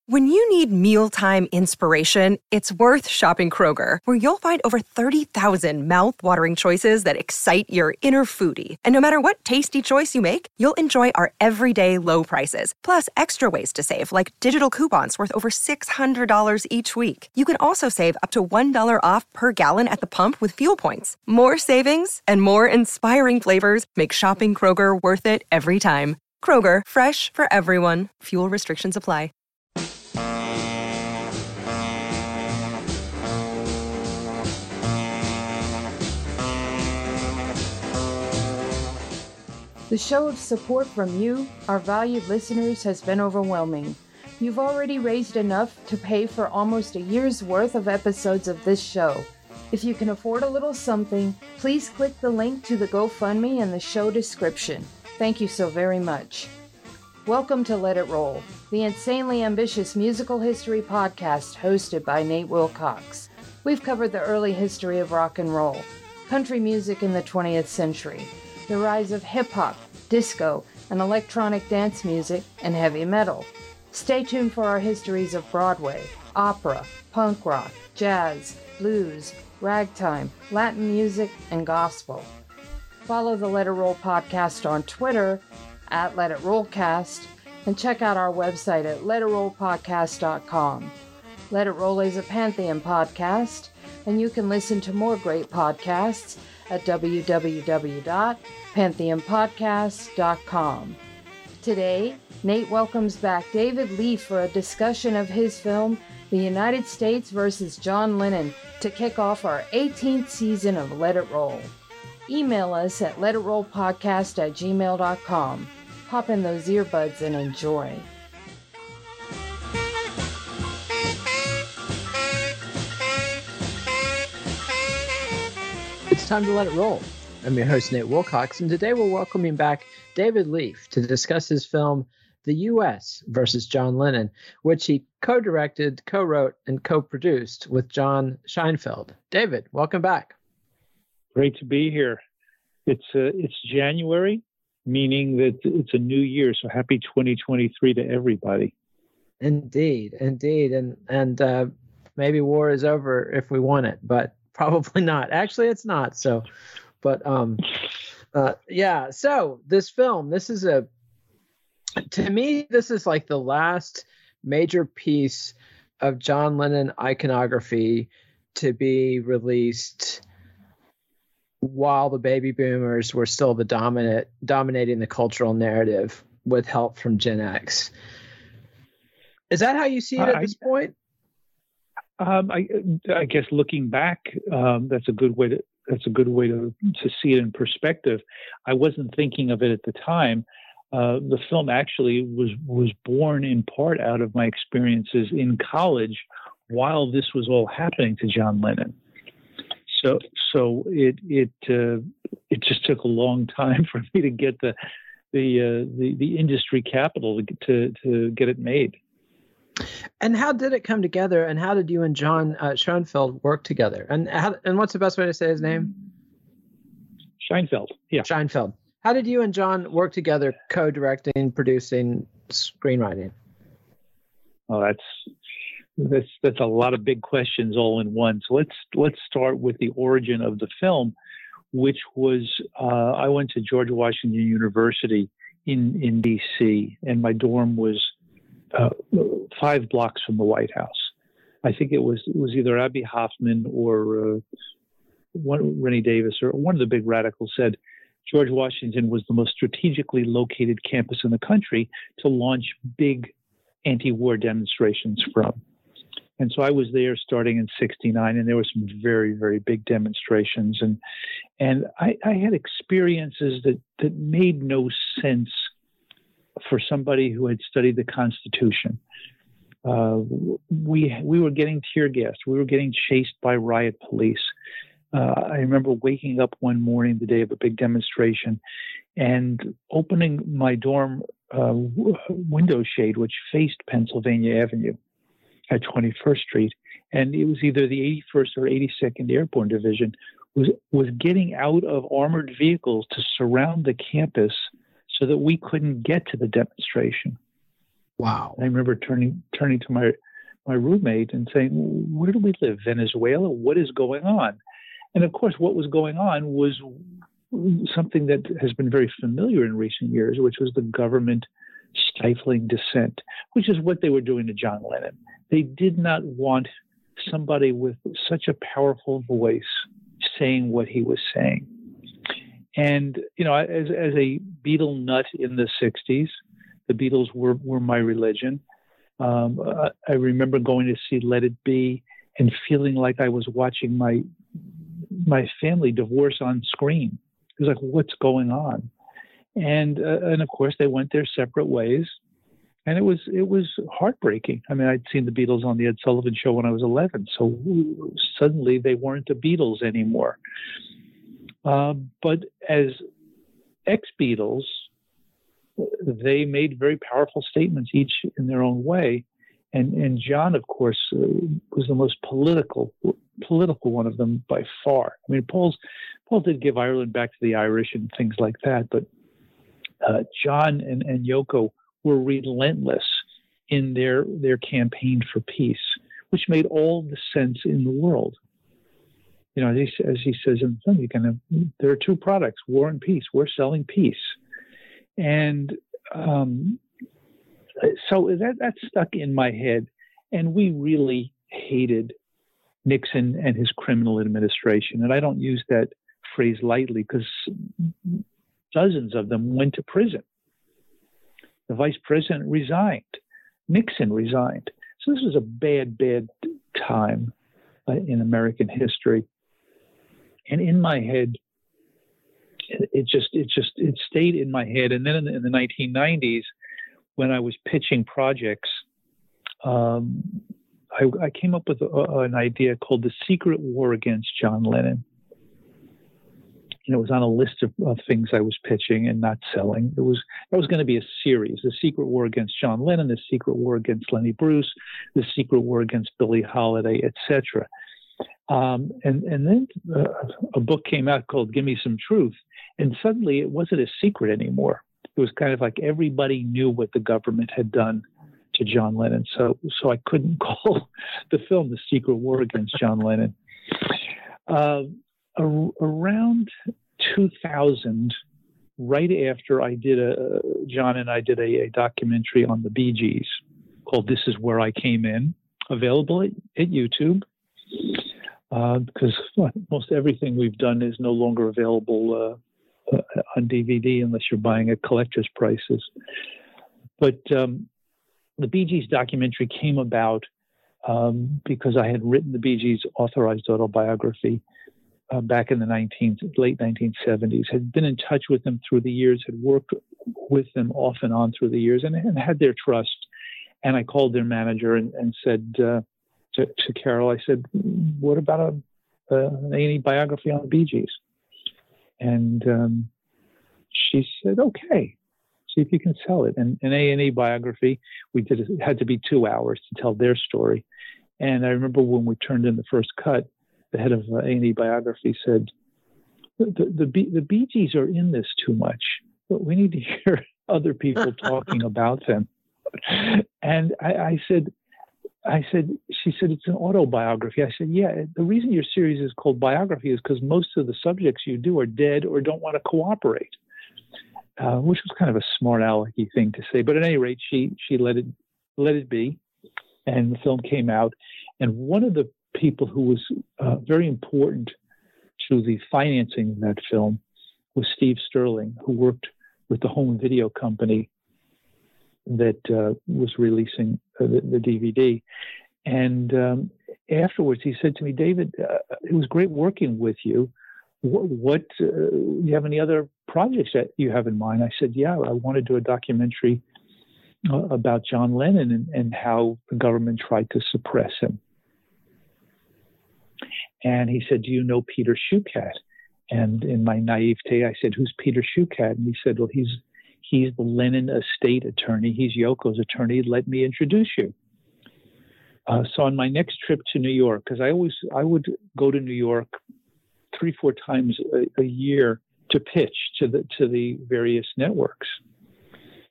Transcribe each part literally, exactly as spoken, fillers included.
When you need mealtime inspiration, it's worth shopping Kroger, where you'll find over thirty thousand mouth-watering choices that excite your inner foodie. And no matter what tasty choice you make, you'll enjoy our everyday low prices, plus extra ways to save, like digital coupons worth over six hundred dollars each week. You can also save up to one dollar off per gallon at the pump with fuel points. More savings and more inspiring flavors make shopping Kroger worth it every time. Kroger, fresh for everyone. Fuel restrictions apply. The show of support from you, our valued listeners, has been overwhelming. You've already raised enough to pay for almost a year's worth of episodes of this show. If you can afford a little something, please click the link to the GoFundMe in the show description. Thank you so very much. Welcome to Let It Roll, the insanely ambitious musical history podcast hosted by Nate Wilcox. We've covered the early history of rock and roll, country music in the twentieth century, the rise of hip-hop, disco, and electronic dance music, and heavy metal. Stay tuned for our histories of Broadway, opera, punk rock, jazz, blues, ragtime, Latin music, and gospel. Follow the Let It Roll podcast on Twitter, at Let It Rollcast, and check out our website at let it roll podcast dot com. Let It Roll is a Pantheon podcast, and you can listen to more great podcasts at w w w dot pantheon podcast dot com. Today, Nate welcomes back David Leaf for a discussion of his film, The United States versus John Lennon, to kick off our eighteenth season of Let It Roll. Email us at let it roll podcast at gmail dot com. Pop in those earbuds and enjoy. It's time to let it roll. I'm your host, Nate Wilcox, and today we're welcoming back David Leaf to discuss his film, The U S versus John Lennon, which he co-directed, co-wrote, and co-produced with John Scheinfeld. David, welcome back. Great to be here. It's uh, it's January, meaning that it's a new year, so happy twenty twenty-three to everybody. Indeed, indeed, and and uh, maybe war is over if we want it, but probably not. Actually, it's not. So, but um, uh, yeah. So this film, this is a, to me, this is like the last major piece of John Lennon iconography to be released while the baby boomers were still the dominant, dominating the cultural narrative with help from Gen X. Is that how you see it at I, this point? Um, I, I guess looking back, um, that's a good way to that's a good way to to see it in perspective. I wasn't thinking of it at the time. Uh, the film actually was was born in part out of my experiences in college while this was all happening to John Lennon. So so it it uh, it just took a long time for me to get the the uh, the, the industry capital to, to to get it made. And how did it come together? And how did you and John uh, Schoenfeld work together? And how, and what's the best way to say his name? Scheinfeld. Yeah. Scheinfeld. How did you and John work together, co-directing, producing, screenwriting? Oh, that's that's that's a lot of big questions all in one. So let's let's start with the origin of the film, which was uh, I went to George Washington University in in D C, and my dorm was Uh, five blocks from the White House. I think it was it was either Abby Hoffman or uh, one, Rennie Davis or one of the big radicals said George Washington was the most strategically located campus in the country to launch big anti-war demonstrations from. And so I was there starting in sixty-nine, and there were some very, very big demonstrations. And and I, I had experiences that, that made no sense for somebody who had studied the Constitution. Uh, we we were getting tear gassed. We were getting chased by riot police. Uh, I remember waking up one morning, the day of a big demonstration, and opening my dorm uh, w- window shade, which faced Pennsylvania Avenue at twenty-first Street. And it was either the eighty-first or eighty-second Airborne Division was was getting out of armored vehicles to surround the campus so that we couldn't get to the demonstration. Wow. I remember turning turning to my my roommate and saying, "Where do we live? Venezuela? What is going on?" And of course, what was going on was something that has been very familiar in recent years, which was the government stifling dissent, which is what they were doing to John Lennon. They did not want somebody with such a powerful voice saying what he was saying. And, you know, as, as a Beatle nut in the sixties, the Beatles were, were my religion. Um, I remember going to see Let It Be and feeling like I was watching my my family divorce on screen. It was like, what's going on? And uh, and of course, they went their separate ways, and it was it was heartbreaking. I mean, I'd seen the Beatles on the Ed Sullivan Show when I was eleven, so suddenly they weren't the Beatles anymore. Uh, but as ex-Beatles, they made very powerful statements, each in their own way. And and John, of course, uh, was the most political political one of them by far. I mean, Paul's Paul did give Ireland back to the Irish and things like that, but uh, John and, and Yoko were relentless in their their campaign for peace, which made all the sense in the world. You know, as he, as he says in the film, you kind of there are two products: war and peace. We're selling peace, and um, so that that stuck in my head. And we really hated Nixon and his criminal administration, and I don't use that phrase lightly because dozens of them went to prison. The vice president resigned. Nixon resigned. So this was a bad, bad time uh, in American history. And in my head, it, it just, it just, it stayed in my head. And then in the, in the nineteen nineties, when I was pitching projects, um, I, I came up with a, an idea called The Secret War Against John Lennon. And it was on a list of, of things I was pitching and not selling. It was it was going to be a series: The Secret War Against John Lennon, The Secret War Against Lenny Bruce, The Secret War Against Billie Holiday, et cetera. Um, and and then uh, a book came out called Give Me Some Truth, and suddenly it wasn't a secret anymore. It was kind of like everybody knew what the government had done to John Lennon. So so I couldn't call the film The Secret War Against John Lennon. Uh, a, around two thousand, right after I did a, John and I did a, a documentary on the Bee Gees called This Is Where I Came In, available at, at YouTube, uh, because well, most everything we've done is no longer available uh, uh, on D V D unless you're buying at collector's prices. But um, the Bee Gees documentary came about um, because I had written the Bee Gees authorized autobiography uh, back in the nineteen, late nineteen seventies, had been in touch with them through the years, had worked with them off and on through the years, and, and had their trust. And I called their manager and, and said uh, to, to Carol, I said, what about a, uh, an A and E biography on the Bee Gees? And um, she said, okay. See if you can sell it. And an A and E biography, we did it had to be two hours to tell their story. And I remember when we turned in the first cut, the head of A and E biography said, the, the, the, the Bee Gees are in this too much, but we need to hear other people talking about them. And I, I said, I said, she said, it's an autobiography. I said, yeah, the reason your series is called biography is because most of the subjects you do are dead or don't want to cooperate. Uh, which was kind of a smart alecky thing to say, but at any rate, she she let it let it be, and the film came out. And one of the people who was uh, very important to the financing of that film was Steve Sterling, who worked with the home video company that uh, was releasing uh, the, the D V D. And um, afterwards, he said to me, "David, uh, it was great working with you. What, what uh, do you have any other projects that you have in mind?" I said, yeah, I want to do a documentary uh, about John Lennon and, and how the government tried to suppress him. And he said, do you know Peter Schucat? And in my naivete, I said, who's Peter Schucat? And he said, well, he's he's the Lennon estate attorney. He's Yoko's attorney. Let me introduce you. Uh, so on my next trip to New York, because I always I would go to New York three, four times a, a year to pitch to the to the various networks.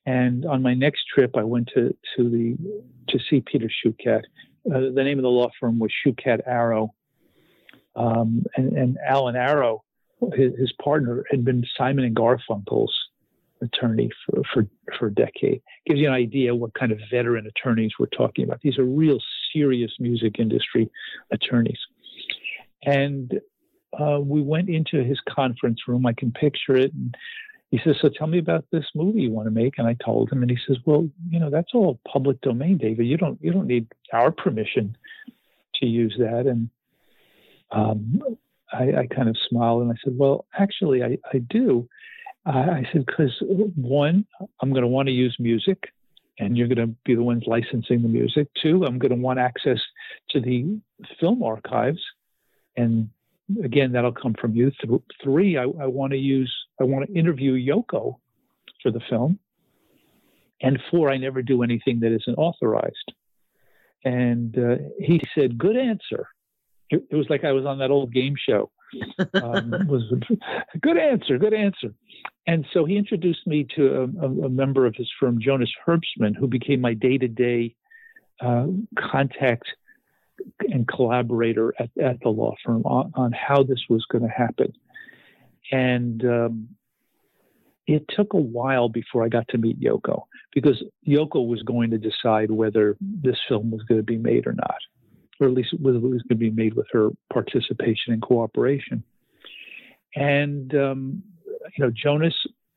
And on my next trip, I went to to the to see Peter Schukat. Uh, the name of the law firm was Schukat Arrow, um, and, and Alan Arrow, his, his partner, had been Simon and Garfunkel's attorney for, for for a decade. Gives you an idea what kind of veteran attorneys we're talking about. These are real serious music industry attorneys. And uh, we went into his conference room. I can picture it. And he says, "So tell me about this movie you want to make." And I told him, and he says, "Well, you know, that's all public domain, David. You don't you don't need our permission to use that." And um, I, I kind of smiled and I said, "Well, actually, I, I do." I said, because one, I'm going to want to use music, and you're going to be the ones licensing the music. Two, I'm going to want access to the film archives, and again, that'll come from you. Th- three, I, I want to use, I want to interview Yoko for the film. And four, I never do anything that isn't authorized. And uh, he said, "Good answer." It, it was like I was on that old game show. um, was a good answer, good answer. And so he introduced me to a, a, a member of his firm, Jonas Herbstman, who became my day-to-day uh, contact and collaborator at, at the law firm on, on how this was going to happen. And um, it took a while before I got to meet Yoko, because Yoko was going to decide whether this film was going to be made or not, or at least whether it was going to be made with her participation and cooperation. And, um, you know, Jonas,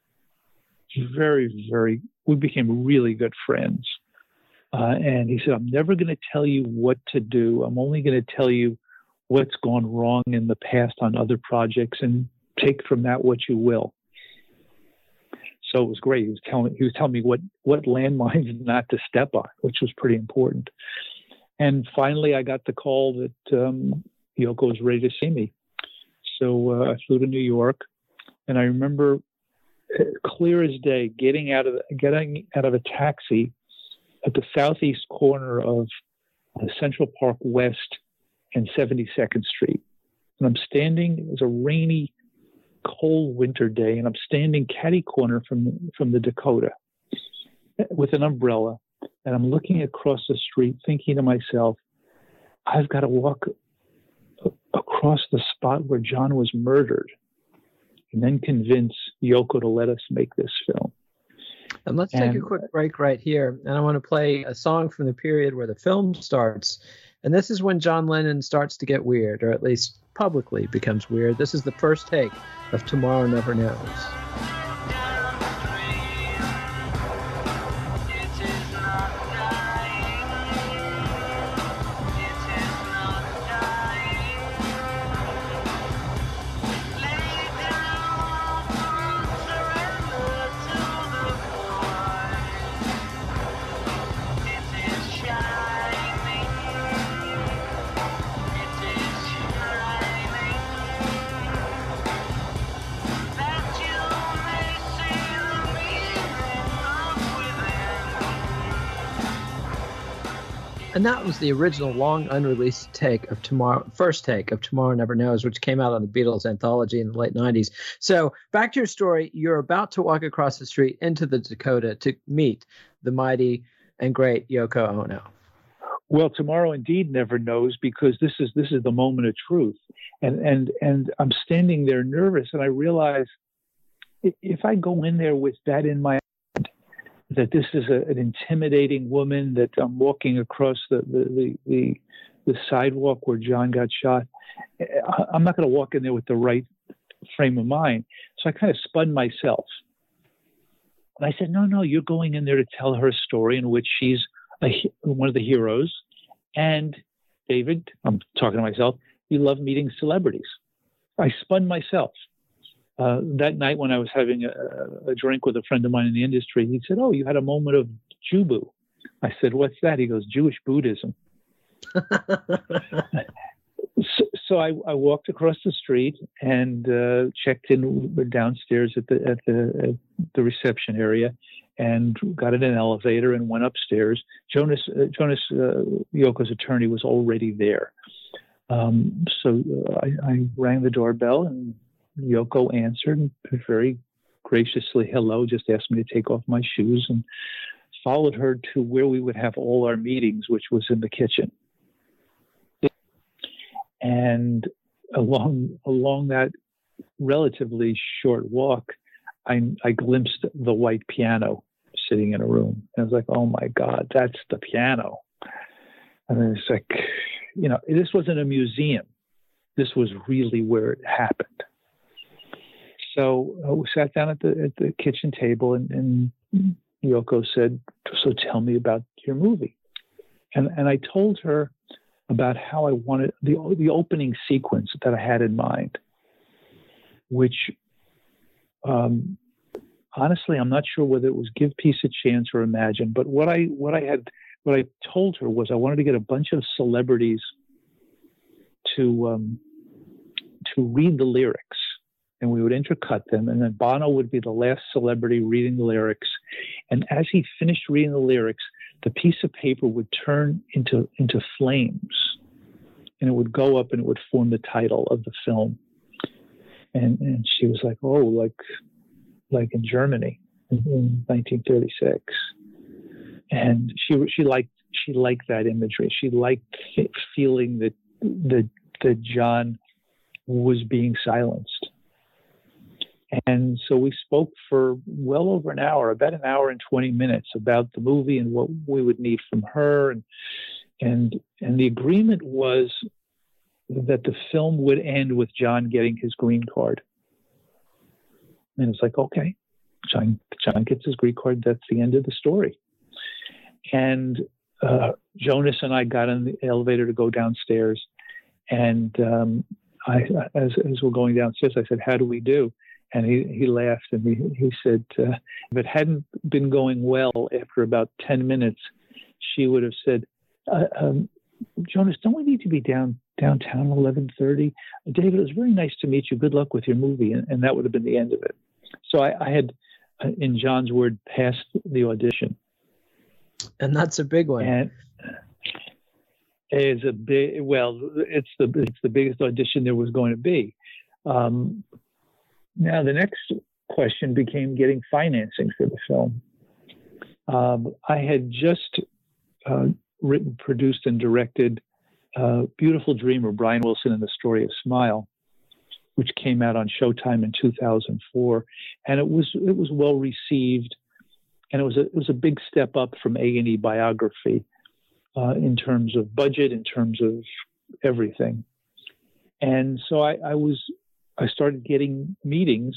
very, very, we became really good friends. Uh, and he said, "I'm never going to tell you what to do. I'm only going to tell you what's gone wrong in the past on other projects, and take from that what you will." So it was great. He was telling, he was telling me what, what landmines not to step on, which was pretty important. And finally, I got the call that um, Yoko was ready to see me. So uh, I flew to New York, and I remember uh, clear as day getting out of getting out of a taxi at the southeast corner of uh, Central Park West and seventy-second Street. And I'm standing, it was a rainy, cold winter day, and I'm standing catty corner from from the Dakota with an umbrella. And I'm looking across the street thinking to myself, I've got to walk across the spot where John was murdered and then convince Yoko to let us make this film. And let's and, take a quick break right here. And I want to play a song from the period where the film starts. And this is when John Lennon starts to get weird, or at least publicly becomes weird. This is the first take of Tomorrow Never Knows. And that was the original long unreleased take of Tomorrow, first take of Tomorrow Never Knows, which came out on the Beatles anthology in the late nineties. So back to your story. You're about to walk across the street into the Dakota to meet the mighty and great Yoko Ono. Well, tomorrow indeed never knows, because this is this is the moment of truth. And and and I'm standing there nervous, and I realize if I go in there with that in my that this is a, an intimidating woman, that I'm walking across the, the, the, the, the sidewalk where John got shot, I'm not going to walk in there with the right frame of mind. So I kind of spun myself. And I said, no, no, you're going in there to tell her story in which she's a, one of the heroes. And David, I'm talking to myself, you love meeting celebrities. I spun myself. Uh, that night when I was having a, a drink with a friend of mine in the industry, he said, "Oh, you had a moment of Jubu." I said, "What's that?" He goes, "Jewish Buddhism." so so I, I walked across the street and uh, checked in downstairs at the at the at the reception area, and got in an elevator and went upstairs. Jonas uh, Jonas uh, Yoko's attorney was already there, um, so uh, I, I rang the doorbell, and Yoko answered, very graciously hello, just asked me to take off my shoes, and followed her to where we would have all our meetings, which was in the kitchen. And along along that relatively short walk, I, I glimpsed the white piano sitting in a room. And I was like, oh my God, that's the piano. And it's like, you know, this wasn't a museum. This was really where it happened. So uh, we sat down at the at the kitchen table, and, and Yoko said, so tell me about your movie. And and I told her about how I wanted the the opening sequence that I had in mind, which um, honestly, I'm not sure whether it was Give Peace a Chance or Imagine, but what I what I had what I told her was I wanted to get a bunch of celebrities to um, to read the lyrics, and we would intercut them, and then Bono would be the last celebrity reading the lyrics. And as he finished reading the lyrics, the piece of paper would turn into into flames, and it would go up and it would form the title of the film. And and she was like, oh, like like in Germany in, in nineteen thirty-six. And she she liked she liked that imagery. She liked feeling that that that John was being silenced. And so we spoke for well over an hour, about an hour and twenty minutes, about the movie and what we would need from her. And and and the agreement was that the film would end with John getting his green card. And it's like, okay, John John gets his green card. That's the end of the story. And uh, Jonas and I got in the elevator to go downstairs. And um, I, as as we're going downstairs, I said, "How do we do?" And he, he laughed, and he, he said, uh, if it hadn't been going well after about ten minutes, she would have said, uh, um, Jonas, don't we need to be down downtown at eleven thirty? David, it was very nice to meet you. Good luck with your movie. And, and that would have been the end of it. So I, I had, uh, in John's word, passed the audition. And that's a big one. And it's a big, well, it's the, it's the biggest audition there was going to be. Um, Now, the next question became getting financing for the film. Um, I had just uh, written, produced, and directed uh, Beautiful Dreamer, Brian Wilson and the Story of Smile, which came out on Showtime in two thousand four, and it was it was well received, and it was a it was a big step up from A and E Biography uh, in terms of budget, in terms of everything, and so I, I was. I started getting meetings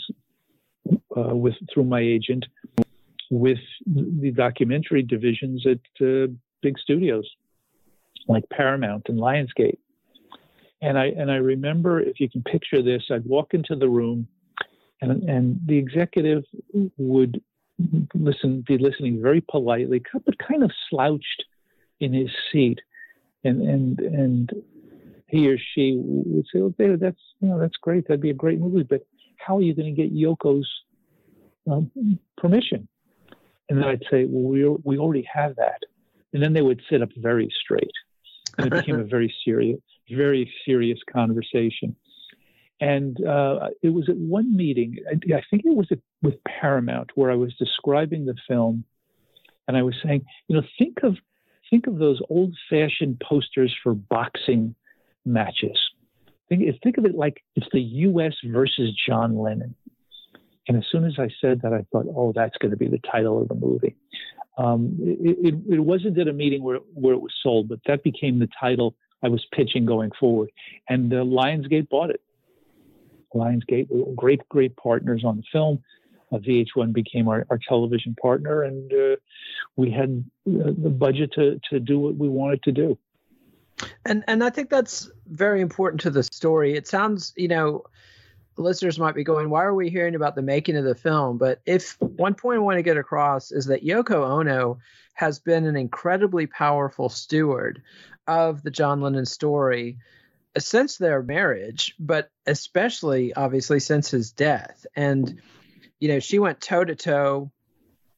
uh, with through my agent with the documentary divisions at uh, big studios like Paramount and Lionsgate. And I and I remember, if you can picture this, I'd walk into the room, and and the executive would listen, be listening very politely, but kind of slouched in his seat, and and and. he or she would say, "Oh, David, that's you know that's great. That'd be a great movie, but how are you going to get Yoko's um, permission?" And then I'd say, "Well, we we already have that." And then they would sit up very straight, and it became a very serious, very serious conversation. And uh, it was at one meeting, I, I think it was at, with Paramount, where I was describing the film, and I was saying, you know, think of think of those old-fashioned posters for boxing matches. Think, think of it like it's the U S versus John Lennon. And as soon as I said that, I thought, oh, that's going to be the title of the movie. Um, it, it, it wasn't at a meeting where, where it was sold, but that became the title I was pitching going forward. And uh, Lionsgate bought it. Lionsgate were great, great partners on the film. Uh, V H one became our, our television partner, and uh, we had uh, the budget to, to do what we wanted to do. And and I think that's very important to the story. It sounds, you know, listeners might be going, why are we hearing about the making of the film? But if one point I want to get across is that Yoko Ono has been an incredibly powerful steward of the John Lennon story since their marriage, but especially obviously since his death. And, you know, she went toe to toe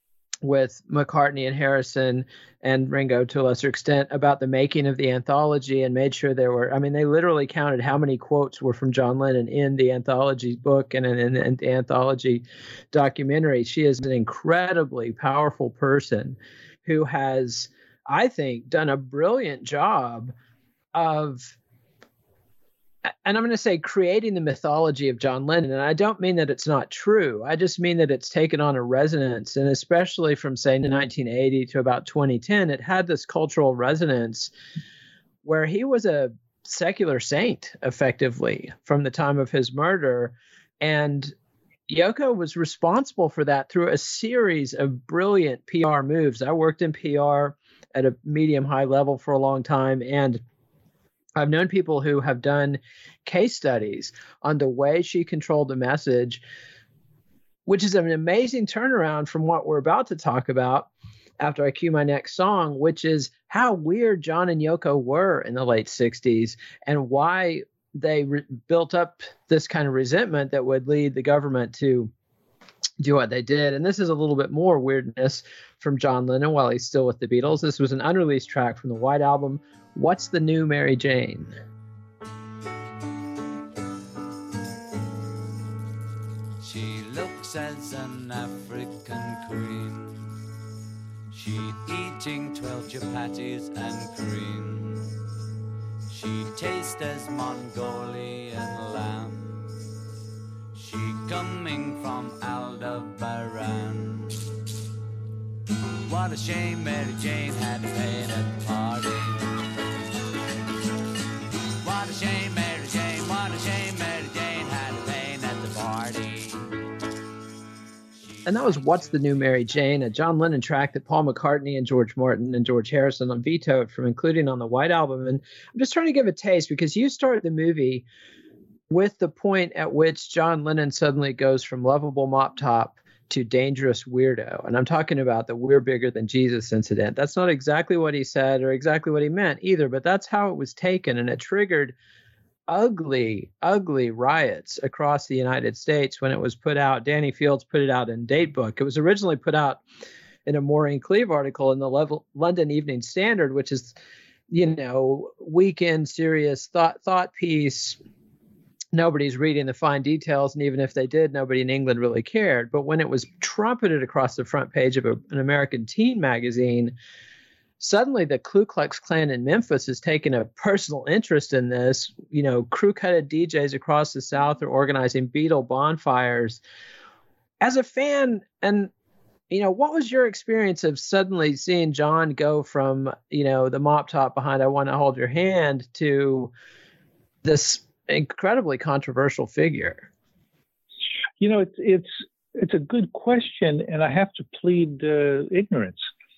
with McCartney and Harrison and Ringo to a lesser extent about the making of the anthology and made sure there were, I mean, they literally counted how many quotes were from John Lennon in the anthology book and in, in, in the anthology documentary. She is an incredibly powerful person who has, I think, done a brilliant job of, and I'm going to say, creating the mythology of John Lennon. And I don't mean that it's not true. I just mean that it's taken on a resonance. And especially from, say, nineteen eighty to about twenty ten, it had this cultural resonance where he was a secular saint, effectively, from the time of his murder. And Yoko was responsible for that through a series of brilliant P R moves. I worked in P R at a medium high level for a long time, and I've known people who have done case studies on the way she controlled the message, which is an amazing turnaround from what we're about to talk about after I cue my next song, which is how weird John and Yoko were in the late sixties and why they re- built up this kind of resentment that would lead the government to do what they did. And this is a little bit more weirdness from John Lennon while he's still with the Beatles. This was an unreleased track from the White Album, What's the New Mary Jane? She looks as an African queen. She'd eating twelve chapatis and cream. She tastes as Mongolian lamb. She coming from Aldebaran. What a shame Mary Jane had to pay at the party. What a shame Mary Jane, what a shame Mary Jane had to pay at the party. And that was What's the New Mary Jane, a John Lennon track that Paul McCartney and George Martin and George Harrison vetoed from including on the White Album. And I'm just trying to give a taste because you start the movie with the point at which John Lennon suddenly goes from lovable mop top to dangerous weirdo. And I'm talking about the "we're bigger than Jesus" incident. That's not exactly what he said or exactly what he meant either, but that's how it was taken. And it triggered ugly, ugly riots across the United States when it was put out. Danny Fields put it out in Datebook. It was originally put out in a Maureen Cleave article in the level, London Evening Standard, which is, you know, weekend serious thought thought piece. Nobody's reading the fine details, and even if they did, nobody in England really cared. But when it was trumpeted across the front page of a, an American teen magazine, suddenly the Ku Klux Klan in Memphis has taken a personal interest in this. You know, crew-cutted D Js across the South are organizing Beatle bonfires. As a fan, and, you know, what was your experience of suddenly seeing John go from, you know, the mop top behind "I Want to Hold Your Hand" to this incredibly controversial figure? You know, it's it's it's a good question, and I have to plead uh, ignorance.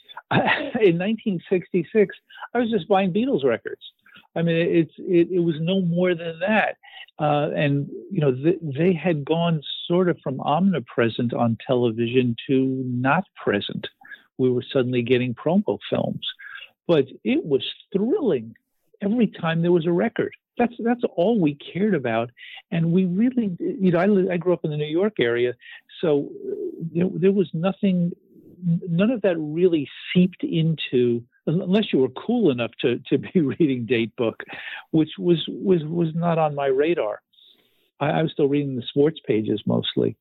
In nineteen sixty-six, I was just buying Beatles records. I mean, it's it, it was no more than that. Uh, and you know, th- they had gone sort of from omnipresent on television to not present. We were suddenly getting promo films, but it was thrilling every time there was a record. That's that's all we cared about, and we really, you know, I, I grew up in the New York area, so there, there was nothing, none of that really seeped into, unless you were cool enough to to be reading Datebook, which was was was not on my radar. I, I was still reading the sports pages mostly,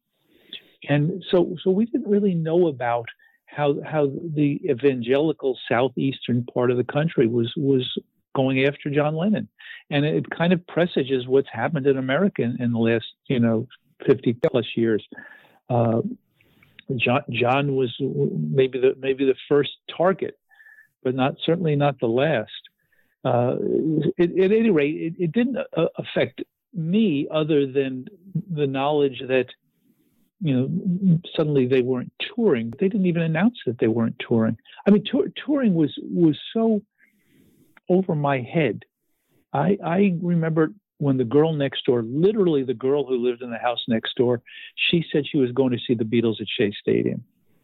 and so so we didn't really know about how how the evangelical southeastern part of the country was was going after John Lennon. And it kind of presages what's happened in America in, in the last, you know, fifty plus years. Uh, John, John was maybe the maybe the first target, but not certainly not the last. Uh, it, at any rate, it, it didn't uh, affect me other than the knowledge that, you know, suddenly they weren't touring. They didn't even announce that they weren't touring. I mean, tour, touring was was so over my head. I, I remember when the girl next door, literally the girl who lived in the house next door, she said she was going to see the Beatles at Shea Stadium.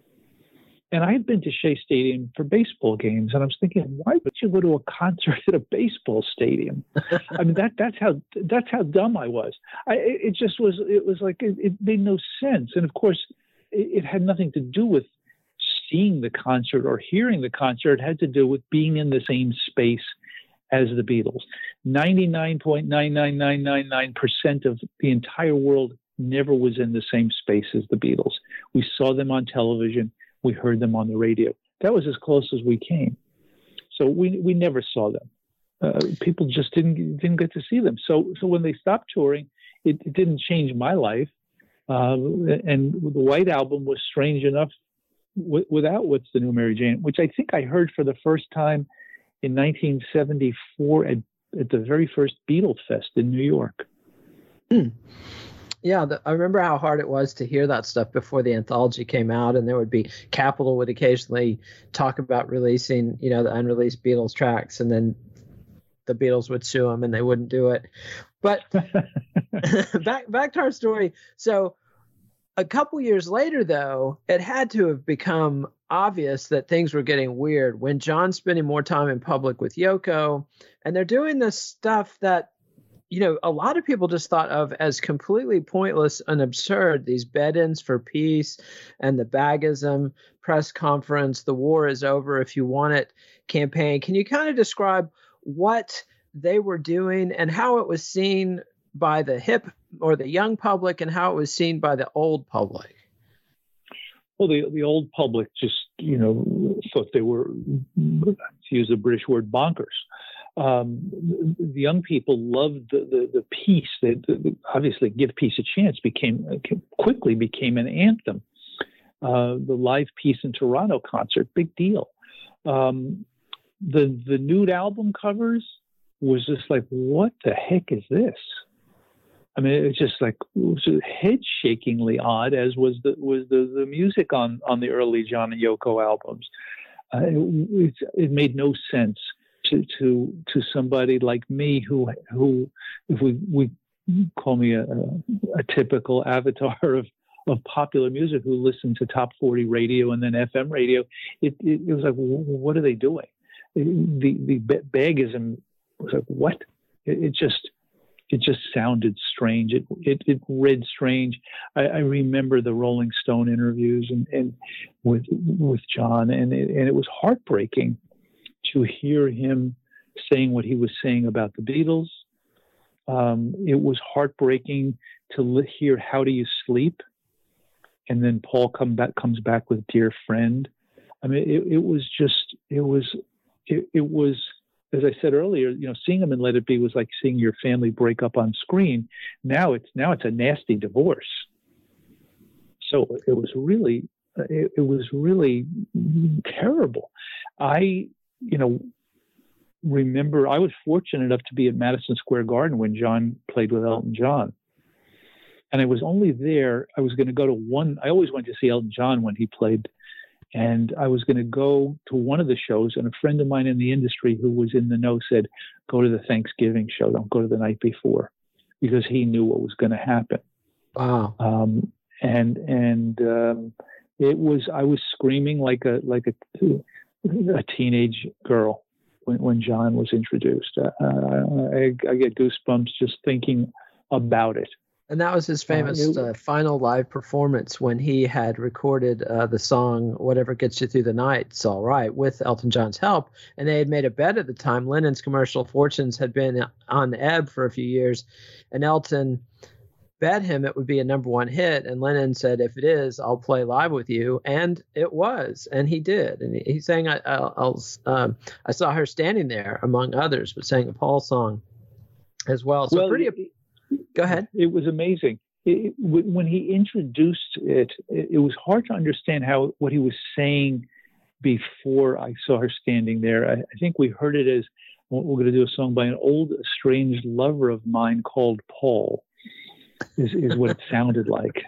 And I had been to Shea Stadium for baseball games, and I was thinking, why would you go to a concert at a baseball stadium? I mean, that that's how that's how dumb I was. I, it just was. It was like it, it made no sense. And of course, it, it had nothing to do with seeing the concert or hearing the concert. It had to do with being in the same space as the Beatles. ninety-nine point nine nine nine nine nine percent of the entire world never was in the same space as the Beatles. We saw them on television. We heard them on the radio. That was as close as we came. So we we never saw them. Uh, people just didn't didn't get to see them. So so when they stopped touring, it, it didn't change my life. Uh, and the White Album was strange enough w- without What's the New Mary Jane, which I think I heard for the first time in nineteen seventy-four at, at the very first Beatles Fest in New York. Hmm. Yeah, the, I remember how hard it was to hear that stuff before the anthology came out, and there would be Capitol would occasionally talk about releasing, you know, the unreleased Beatles tracks, and then the Beatles would sue them and they wouldn't do it. But back back to our story. So a couple years later, though, it had to have become obvious that things were getting weird when John's spending more time in public with Yoko, and they're doing this stuff that, you know, a lot of people just thought of as completely pointless and absurd. These bed-ins for peace and the Bagism press conference, the war is over if you want it campaign. Can you kind of describe what they were doing and how it was seen by the hip or the young public and how it was seen by the old public? Well, the the old public just, you know, thought they were, to use the British word, bonkers. Um, the young people loved the, the, the piece. That obviously, Give Peace a Chance became quickly became an anthem. Uh, the Live Peace in Toronto concert, big deal. Um, the the nude album covers was just like, what the heck is this? I mean, it's just like head shakingly odd, as was the was the, the music on on the early John and Yoko albums. Uh, it, it made no sense to to to somebody like me who who if we we call me a, a typical avatar of of popular music who listened to top forty radio and then F M radio. It it, it was like, what are they doing? The the Bagism was like, what? It, it just it just sounded strange. It it, it read strange. I, I remember the Rolling Stone interviews and, and with with John, and it, and it was heartbreaking to hear him saying what he was saying about the Beatles. Um, it was heartbreaking to li- hear How Do You Sleep, and then Paul come back comes back with Dear Friend. I mean, it, it was just it was. It, it was, as I said earlier, you know, seeing them in Let It Be was like seeing your family break up on screen. Now it's now it's a nasty divorce. So it was really, it, it was really terrible. I, you know, remember I was fortunate enough to be at Madison Square Garden when John played with Elton John, and I was only there. I was going to go to one. I always went to see Elton John when he played. And I was going to go to one of the shows, and a friend of mine in the industry who was in the know said, go to the Thanksgiving show. Don't go to the night before, because he knew what was going to happen. Wow. Um, and and um, it was I was screaming like a like a, a teenage girl when, when John was introduced. Uh, I, I get goosebumps just thinking about it. And that was his famous uh, final live performance when he had recorded uh, the song Whatever Gets You Through the Night, It's All Right, with Elton John's help. And they had made a bet at the time. Lennon's commercial fortunes had been on ebb for a few years. And Elton bet him it would be a number one hit. And Lennon said, if it is, I'll play live with you. And it was. And he did. And he sang, I, I'll, um, I Saw Her Standing There, among others, but sang a Paul song as well. So well, pretty... It, Go ahead. It was amazing. It, when he introduced it, it was hard to understand how what he was saying before I Saw Her Standing There. I, I think we heard it as, we're going to do a song by an old estranged lover of mine called Paul, is, is what it sounded like.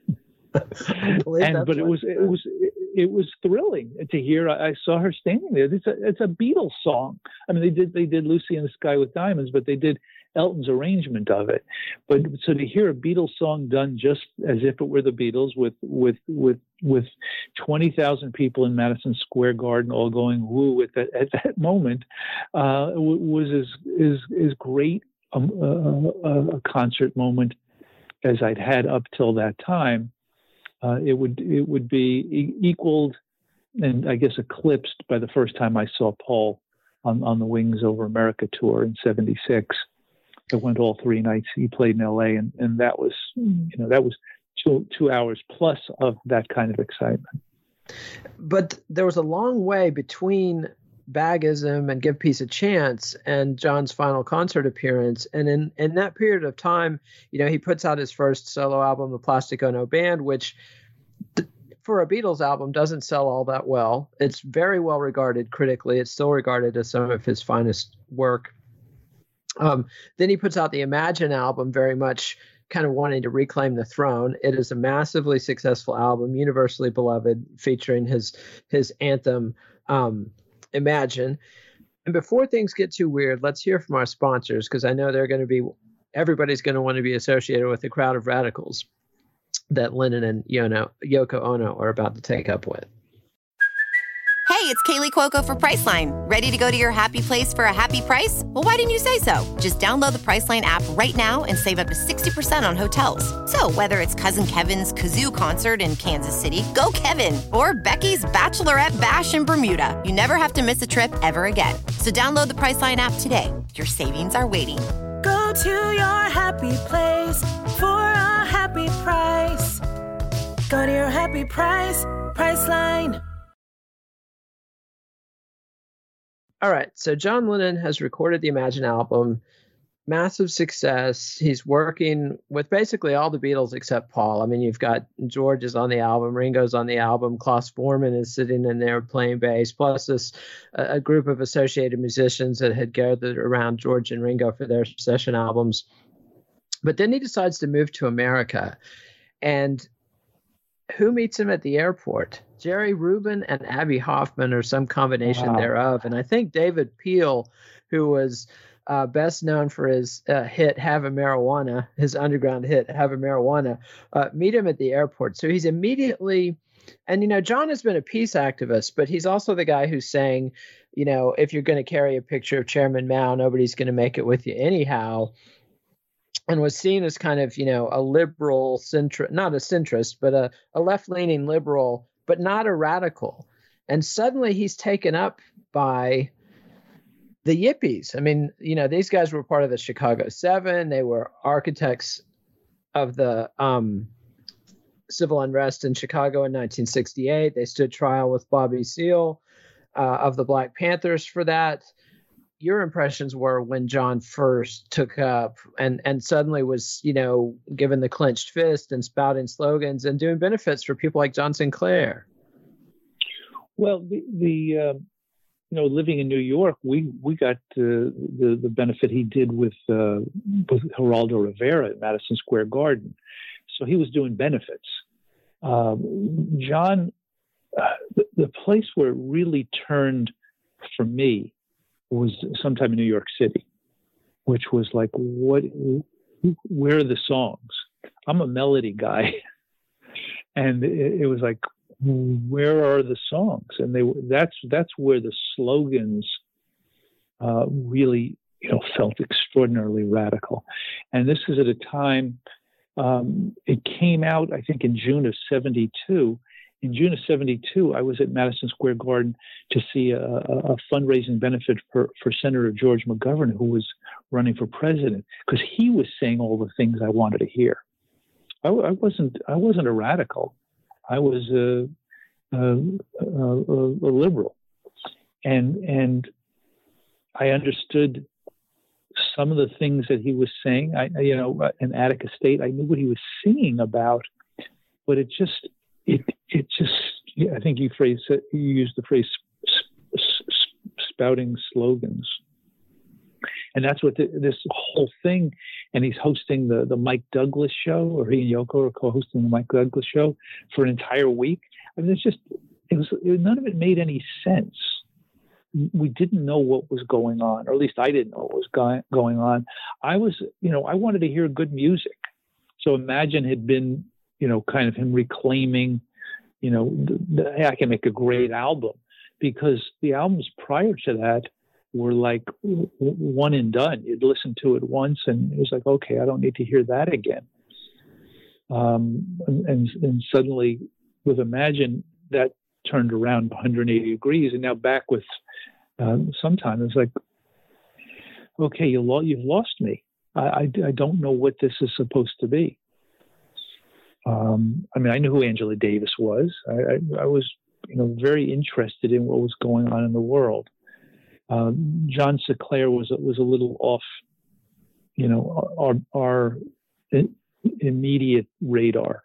and but it was it was it was thrilling to hear. I, I Saw Her Standing There. It's a it's a Beatles song. I mean, they did they did Lucy in the Sky with Diamonds, but they did Elton's arrangement of it. But so to hear a Beatles song done just as if it were the Beatles, with with with with twenty thousand people in Madison Square Garden all going woo at that at that moment, uh, was as is is great a, a, a concert moment as I'd had up till that time. Uh, it would it would be e- equaled and I guess eclipsed by the first time I saw Paul on, on the Wings Over America tour in seventy-six. I went all three nights. He played in L A, and, and that was, you know, that was two two hours plus of that kind of excitement. But there was a long way between Bagism and Give Peace a Chance and John's final concert appearance. And in, in that period of time, you know, he puts out his first solo album, The Plastic Ono Band, which th- for a Beatles album doesn't sell all that well. It's very well regarded critically. It's still regarded as some of his finest work. Um, then he puts out the Imagine album, very much kind of wanting to reclaim the throne. It is a massively successful album, universally beloved, featuring his his anthem, um, Imagine. And before things get too weird, let's hear from our sponsors, because I know they're going to be, everybody's going to want to be associated with the crowd of radicals that Lennon and Yono, Yoko Ono are about to take up with. Hey, it's Kaylee Cuoco for Priceline. Ready to go to your happy place for a happy price? Well, why didn't you say so? Just download the Priceline app right now and save up to sixty percent on hotels. So whether it's Cousin Kevin's Kazoo Concert in Kansas City, go Kevin, or Becky's Bachelorette Bash in Bermuda, you never have to miss a trip ever again. So download the Priceline app today. Your savings are waiting. Go to your happy place for a happy price. Go to your happy price, Priceline. All right, so John Lennon has recorded the Imagine album, massive success. He's working with basically all the Beatles except Paul. I mean, you've got George is on the album, Ringo's on the album, Klaus Voormann is sitting in there playing bass, plus this uh, a group of associated musicians that had gathered around George and Ringo for their session albums. But then he decides to move to America, and who meets him at the airport? Jerry Rubin and Abbie Hoffman, or some combination Wow. thereof. And I think David Peel, who was uh, best known for his uh, hit Have a Marijuana, his underground hit Have a Marijuana, uh, meet him at the airport. So he's immediately, and you know, John has been a peace activist, but he's also the guy who's saying, you know, if you're going to carry a picture of Chairman Mao, nobody's going to make it with you anyhow. And was seen as kind of, you know, a liberal centrist, not a centrist, but a, a left-leaning liberal, but not a radical. And suddenly he's taken up by the Yippies. I mean, you know, these guys were part of the Chicago Seven. They were architects of the um, civil unrest in Chicago in nineteen sixty-eight. They stood trial with Bobby Seale uh, of the Black Panthers for that. Your impressions were when John first took up and, and suddenly was, you know, given the clenched fist and spouting slogans and doing benefits for people like John Sinclair. Well, the, the uh, you know, living in New York, we we got uh, the the benefit he did with uh, with Geraldo Rivera at Madison Square Garden. So he was doing benefits. Um, John, uh, the, the place where it really turned for me was sometime in New York City, which was like, what, where are the songs? I'm a melody guy. And it, it was like, where are the songs? And they that's, that's where the slogans uh, really, you know, felt extraordinarily radical. And this is at a time, um, it came out, I think in June of seventy-two. In June of seventy-two, I was at Madison Square Garden to see a, a fundraising benefit for, for Senator George McGovern, who was running for president, because he was saying all the things I wanted to hear. I, I wasn't I wasn't a radical. I was a, a, a, a liberal, and and I understood some of the things that he was saying. I you know in Attica State, I knew what he was singing about, but it just It it just, I think you phrase you used the phrase spouting slogans. And that's what the, this whole thing, and he's hosting the, the Mike Douglas show, or he and Yoko are co-hosting the Mike Douglas show for an entire week. I mean, it's just, it was, it, none of it made any sense. We didn't know what was going on, or at least I didn't know what was going, going on. I was, you know, I wanted to hear good music. So Imagine had been, you know, kind of him reclaiming, you know, the, the, hey, I can make a great album, because the albums prior to that were like w- one and done. You'd listen to it once and it was like, okay, I don't need to hear that again. Um, and, and, and suddenly with Imagine, that turned around one hundred eighty degrees, and now back with uh, sometime. It's like, okay, you lo- you've lost me. I, I, I don't know what this is supposed to be. Um, I mean, I knew who Angela Davis was. I, I, I was, you know, very interested in what was going on in the world. Um, John Seclair was was a little off, you know, our our immediate radar.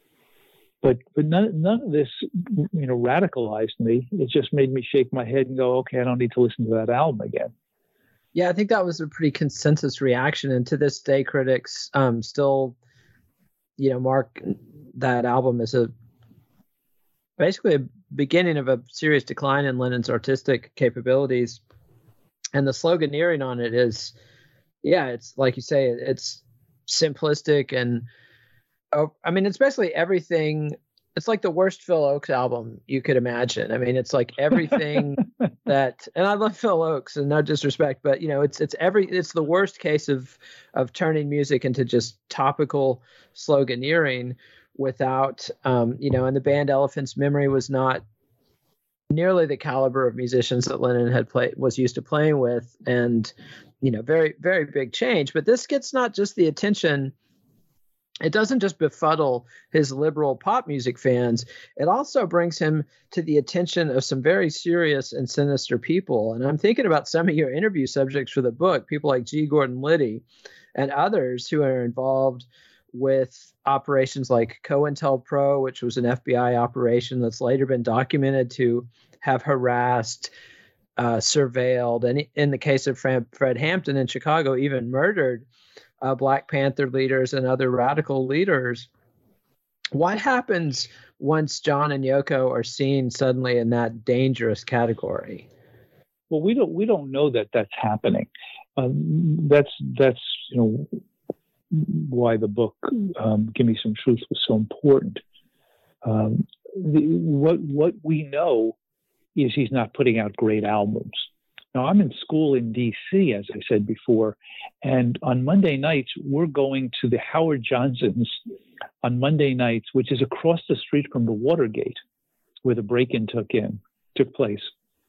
But but none none of this, you know, radicalized me. It just made me shake my head and go, okay, I don't need to listen to that album again. Yeah, I think that was a pretty consensus reaction, and to this day, critics um, still, you know, mark that album as a basically a beginning of a serious decline in Lennon's artistic capabilities. And the sloganeering on it is, yeah, it's like you say, it's simplistic and, oh, I mean, it's basically everything. It's like the worst Phil Ochs album you could imagine. I mean, it's like everything that, and I love Phil Ochs and no disrespect, but you know, it's, it's every, it's the worst case of, of turning music into just topical sloganeering without, um, you know, and the band Elephant's Memory was not nearly the caliber of musicians that Lennon had played, was used to playing with. And, you know, very, very big change, but this gets not just the attention. It doesn't just befuddle his liberal pop music fans. It also brings him to the attention of some very serious and sinister people. And I'm thinking about some of your interview subjects for the book, people like G. Gordon Liddy and others who are involved with operations like COINTELPRO, which was an F B I operation that's later been documented to have harassed, uh, surveilled, and in the case of Fred Hampton in Chicago, even murdered Uh, Black Panther leaders and other radical leaders. What happens once John and Yoko are seen suddenly in that dangerous category? Well, we don't we don't know that that's happening. Um, that's that's you know why the book um, Give Me Some Truth was so important. Um, the, what what we know is he's not putting out great albums. Now, I'm in school in D C, as I said before, and on Monday nights, we're going to the Howard Johnsons on Monday nights, which is across the street from the Watergate, where the break-in took in, took place.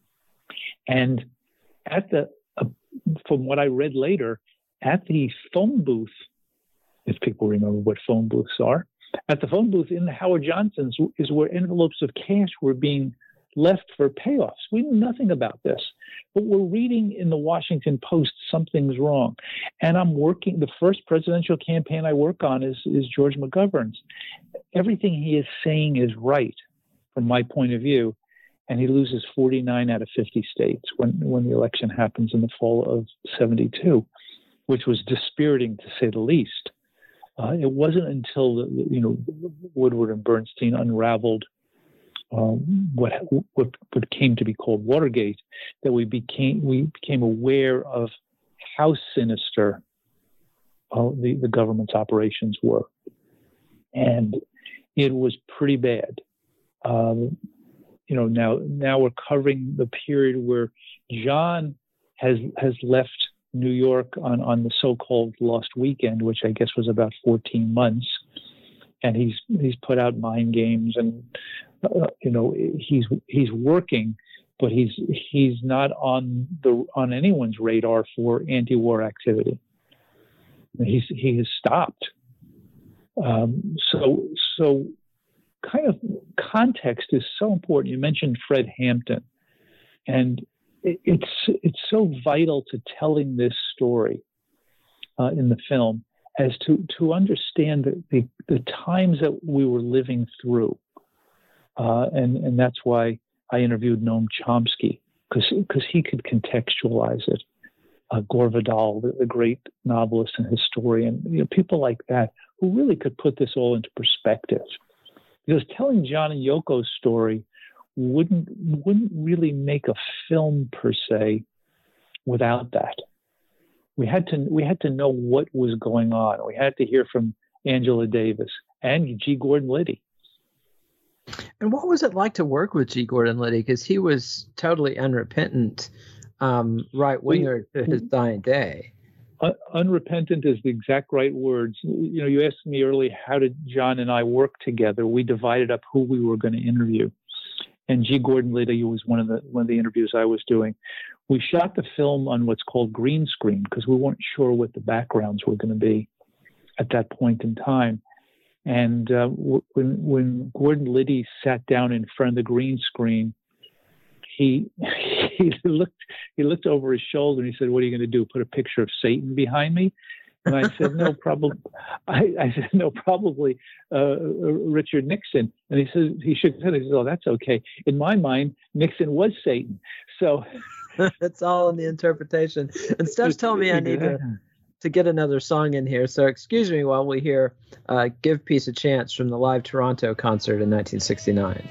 And at the, uh, from what I read later, at the phone booth, if people remember what phone booths are, at the phone booth in the Howard Johnsons is where envelopes of cash were being left for payoffs. We knew nothing about this, but we're reading in the Washington Post something's wrong. And I'm working, the first presidential campaign I work on is, is George McGovern's. Everything he is saying is right from my point of view. And he loses forty-nine out of fifty states when, when the election happens in the fall of seventy-two, which was dispiriting to say the least. Uh, it wasn't until, the, you know, Woodward and Bernstein unraveled Um, what, what what came to be called Watergate, that we became we became aware of how sinister uh, the the government's operations were, and it was pretty bad. Um, you know, now now we're covering the period where John has has left New York on on the so-called Lost Weekend, which I guess was about fourteen months, and he's he's put out Mind Games and. Uh, you know, he's he's working, but he's he's not on the on anyone's radar for anti-war activity. He's he has stopped. Um, so so, kind of context is so important. You mentioned Fred Hampton, and it, it's it's so vital to telling this story uh, in the film as to to understand the, the the times that we were living through. Uh, and, and that's why I interviewed Noam Chomsky, because he could contextualize it. Uh, Gore Vidal, the, the great novelist and historian, you know, people like that who really could put this all into perspective. Because telling John and Yoko's story wouldn't wouldn't really make a film per se without that. We had to we had to know what was going on. We had to hear from Angela Davis and G. Gordon Liddy. And what was it like to work with G. Gordon Liddy? Because he was totally unrepentant um, right-winger to his dying day. Uh, unrepentant is the exact right words. You know, you asked me earlier, how did John and I work together? We divided up who we were going to interview. and G. Gordon Liddy was one of the one of the interviews I was doing. We shot the film on what's called green screen because we weren't sure what the backgrounds were going to be at that point in time. And uh, w- when when Gordon Liddy sat down in front of the green screen, he he looked he looked over his shoulder and he said, "What are you going to do? Put a picture of Satan behind me?" And I said, "No, probably." I, I said, "No, probably uh, Richard Nixon." And he said, "He shook his head." He said, "Oh, that's okay." In my mind, Nixon was Satan. So it's all in the interpretation. And Steph's telling me I need to to get another song in here. So excuse me while we hear uh, "Give Peace a Chance" from the live Toronto concert in nineteen sixty-nine.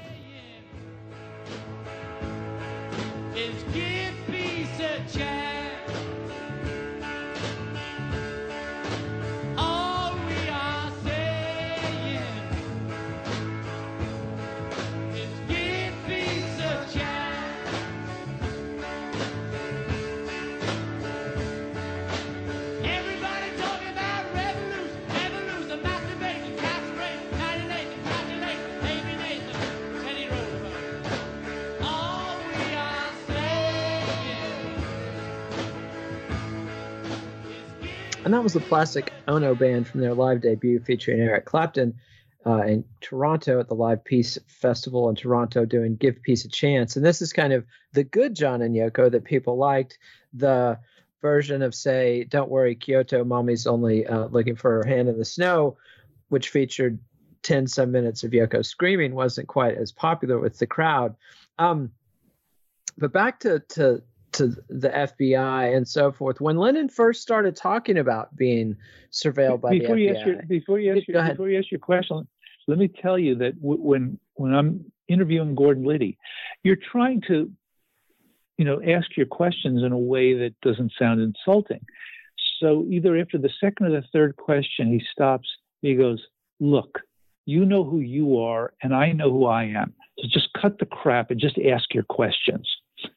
And that was the Plastic Ono Band from their live debut featuring Eric Clapton uh, in Toronto at the Live Peace Festival in Toronto doing Give Peace a Chance. And this is kind of the good John and Yoko that people liked. The version of, say, Don't Worry, Kyoto, Mommy's Only uh, Looking for Her Hand in the Snow, which featured ten some minutes of Yoko screaming, wasn't quite as popular with the crowd. Um, but back to, to to the F B I and so forth. When Lennon first started talking about being surveilled by before the you F B I, ask your, before you ask your, before you ask your question, let me tell you that w- when when I'm interviewing Gordon Liddy, you're trying to, you know, ask your questions in a way that doesn't sound insulting. So either after the second or the third question, he stops. He goes, "Look, you know who you are, and I know who I am. So just cut the crap and just ask your questions."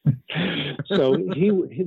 So he, he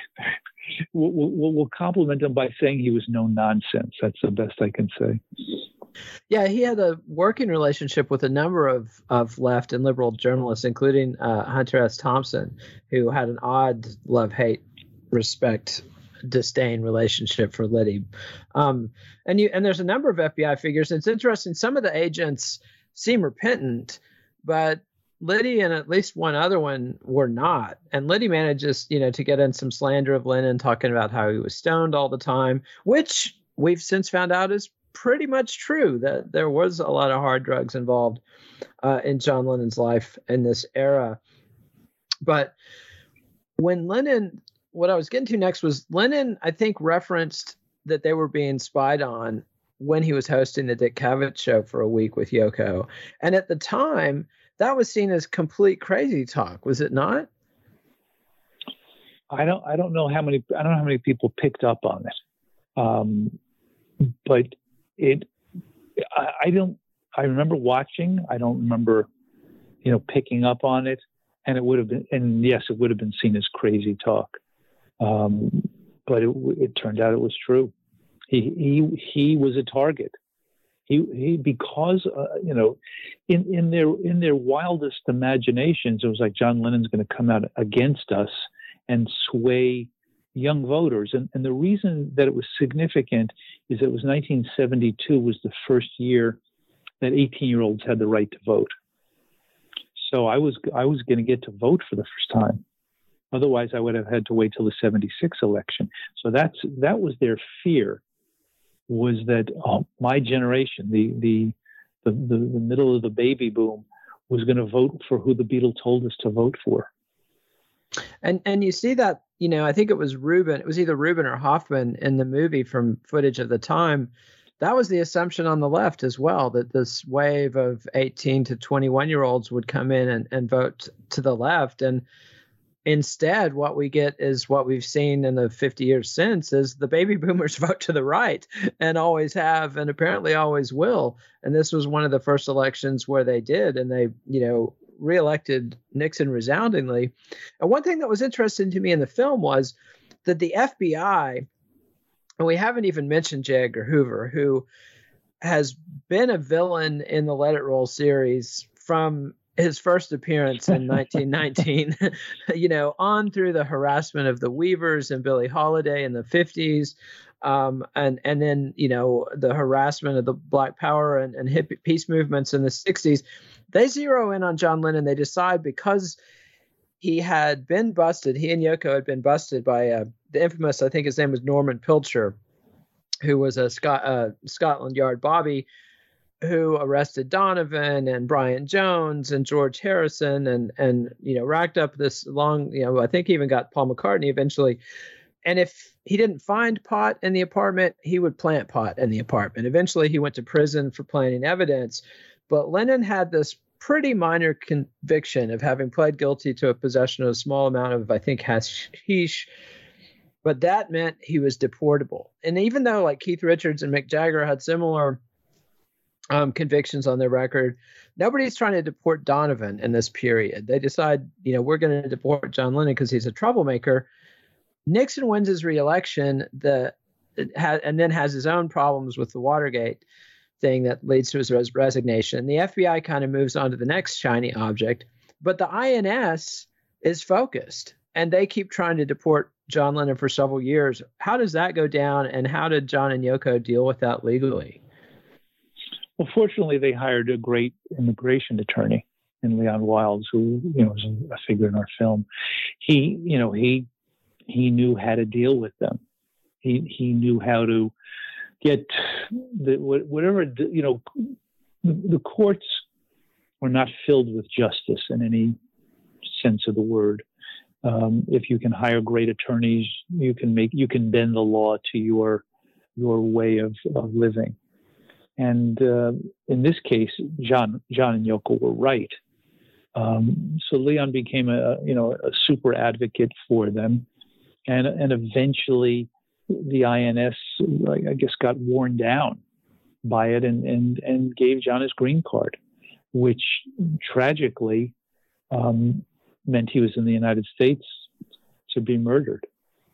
we'll, we'll compliment him by saying he was no nonsense. That's the best I can say. Yeah, he had a working relationship with a number of, of left and liberal journalists, including uh, Hunter S. Thompson, who had an odd love-hate, respect, disdain relationship for Liddy. Um, and you and there's a number of F B I figures. It's interesting. Some of the agents seem repentant, but Liddy and at least one other one were not. And Liddy manages, you know, to get in some slander of Lennon, talking about how he was stoned all the time, which we've since found out is pretty much true, that there was a lot of hard drugs involved uh, in John Lennon's life in this era. But when Lennon, what I was getting to next was Lennon, I think, referenced that they were being spied on when he was hosting the Dick Cavett show for a week with Yoko. And at the time, that was seen as complete crazy talk, was it not? I don't. I don't know how many. I don't know how many people picked up on it, um, but it. I, I don't. I remember watching. I don't remember, you know, picking up on it, and it would have been. And yes, it would have been seen as crazy talk, um, but it, it turned out it was true. He he he was a target. He, he because uh, you know, in, in their in their wildest imaginations, it was like John Lennon's going to come out against us and sway young voters. And and the reason that it was significant is that it was nineteen seventy-two was the first year that eighteen-year-olds had the right to vote. So I was I was going to get to vote for the first time. Otherwise, I would have had to wait till the seventy-six election. So that's that was their fear. Was that oh, my generation, the, the the the the middle of the baby boom, was going to vote for who the Beatles told us to vote for. And and you see that, you know, I think it was Rubin, it was either Rubin or Hoffman in the movie from footage of the time. That was the assumption on the left as well, that this wave of eighteen to twenty-one year olds would come in and, and vote to the left. And instead, what we get is what we've seen in the fifty years since is the baby boomers vote to the right and always have, and apparently always will. And this was one of the first elections where they did, and they, you know, reelected Nixon resoundingly. And one thing that was interesting to me in the film was that the F B I, and we haven't even mentioned J. Edgar Hoover, who has been a villain in the Let It Roll series from his first appearance in nineteen nineteen, you know, on through the harassment of the Weavers and Billie Holiday in the fifties, um, and and then, you know, the harassment of the Black Power and, and hippie peace movements in the sixties. They zero in on John Lennon. They decide because he had been busted, he and Yoko had been busted by uh, the infamous, I think his name was Norman Pilcher, who was a Scot- uh, Scotland Yard Bobby, who arrested Donovan and Brian Jones and George Harrison and, and, you know, racked up this long, you know, I think he even got Paul McCartney eventually. And if he didn't find pot in the apartment, he would plant pot in the apartment. Eventually he went to prison for planting evidence. But Lennon had this pretty minor conviction of having pled guilty to a possession of a small amount of, I think, hashish. But that meant he was deportable. And even though like Keith Richards and Mick Jagger had similar Um, convictions on their record, nobody's trying to deport Donovan in this period. They decide, you know, we're going to deport John Lennon because he's a troublemaker. Nixon wins his reelection, the ha, and then has his own problems with the Watergate thing that leads to his res- resignation. The F B I kind of moves on to the next shiny object, but the I N S is focused, and they keep trying to deport John Lennon for several years. How does that go down, and how did John and Yoko deal with that legally? Well, fortunately, they hired a great immigration attorney in Leon Wilds, who, you know, is a figure in our film. He, you know, he he knew how to deal with them. He he knew how to get the whatever, you know, the, the courts were not filled with justice in any sense of the word. Um, if you can hire great attorneys, you can make you can bend the law to your your way of, of living. And uh, in this case, John, John and Yoko were right. Um, so Leon became a, you know, a super advocate for them, and and eventually the I N S, I guess, got worn down by it, and and and gave John his green card, which tragically um, meant he was in the United States to be murdered.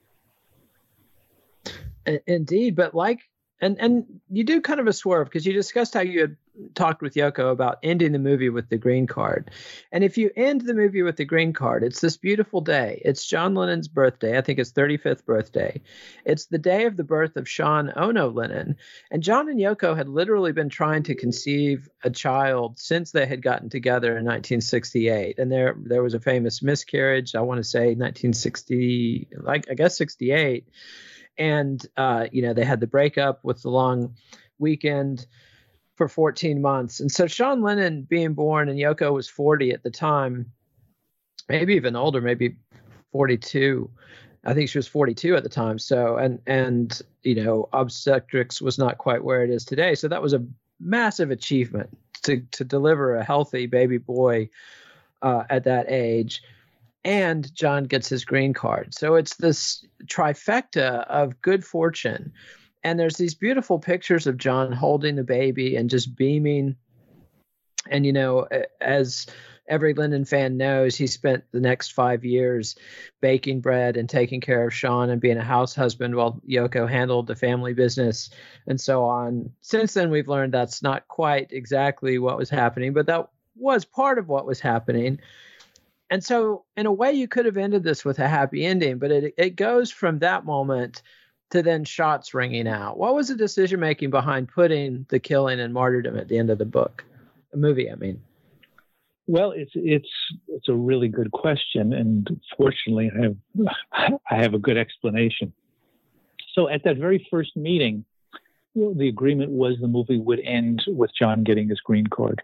Indeed, but like. And and you do kind of a swerve because you discussed how you had talked with Yoko about ending the movie with the green card. And if you end the movie with the green card, it's this beautiful day. It's John Lennon's birthday. I think it's thirty-fifth birthday. It's the day of the birth of Sean Ono Lennon. And John and Yoko had literally been trying to conceive a child since they had gotten together in nineteen sixty-eight. And there there was a famous miscarriage, I want to say nineteen sixty, like I guess sixty-eight. And, uh, you know, they had the breakup with the long weekend for fourteen months. And so Sean Lennon being born, and Yoko was forty at the time, maybe even older, maybe forty-two. I think she was forty-two at the time. So, and, and, you know, obstetrics was not quite where it is today. So that was a massive achievement to, to deliver a healthy baby boy uh, at that age. And John gets his green card. So it's this trifecta of good fortune. And there's these beautiful pictures of John holding the baby and just beaming. And, you know, as every Lennon fan knows, he spent the next five years baking bread and taking care of Sean and being a house husband while Yoko handled the family business and so on. Since then, we've learned that's not quite exactly what was happening, but that was part of what was happening. And so in a way, you could have ended this with a happy ending, but it it goes from that moment to then shots ringing out. What was the decision making behind putting the killing and martyrdom at the end of the book, the movie, I mean? Well, it's it's it's a really good question, and fortunately, I have I have a good explanation. So at that very first meeting, well, the agreement was the movie would end with John getting his green card.